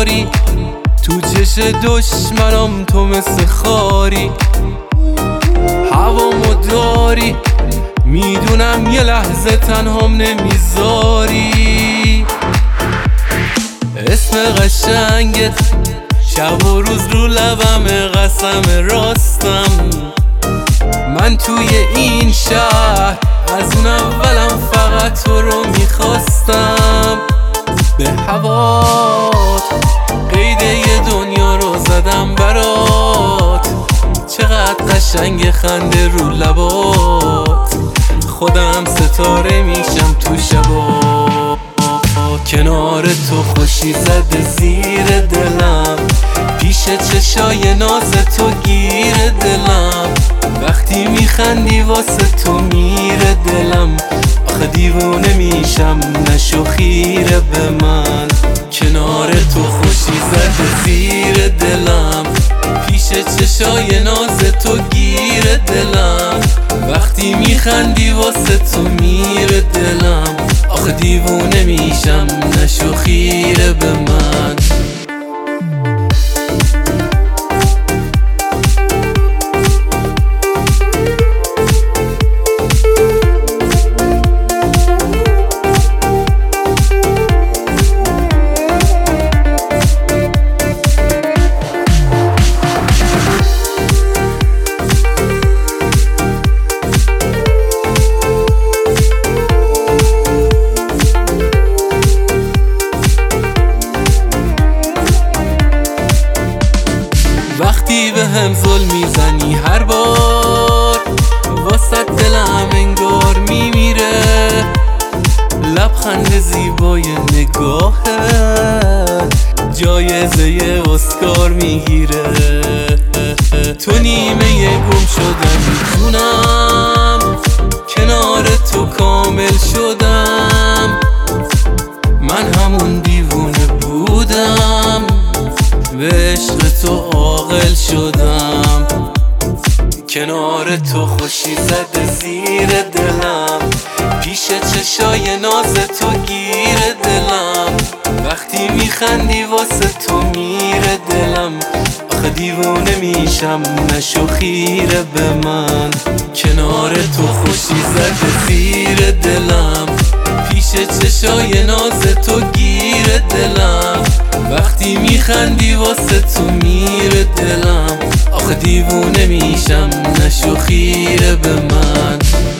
کاری، تو چش دشمنم تو مثل خاری. هوامو داری، میدونم یه لحظه تنهام نمیذاری. اسم قشنگت شب و روز رو لبم، قسم راستم. من توی این شهر از اون اولم فقط تو رو میخواستم. به هوات قید یه دنیا رو زدم برات، چقدر قشنگ خنده رو لبات. خودم ستاره میشم تو شبات، کنار تو خوشی زده زیر دلم، پیش چشای ناز تو گیر دلم. وقتی میخندی واسه تو میره دلم، آخه دیوونه میشم نشو خیره به من. کنار تو خوشی زده زیر دلم، پیش چشای ناز تو گیر دلم. وقتی میخندی واسه تو میره دلم، آخه دیوونه میشم نشو خیره به من. وقتی به هم ظلم میزنی هر بار، واسه دلم انگار میمیره. لبخند زیبای نگاهت جایزه اسکار میگیره. تو نیمه گم شدم، میتونم کنار تو کامل شدم. من همون دیوونه بودم، به عشق تو عاقل شدم. کنار تو خوشی زده زیر دلم، پیش چشای ناز تو گیر دلم. وقتی میخندی واسه تو میره دلم، آخه دیوونه میشم نشو خیره به من. کنار تو خوشی زده زیر دلم، پیش چشای ناز تو گیر دلم. وقتی میخندی واسه تو میره دلم، آخه دیوونه میشم نشو خیره به من.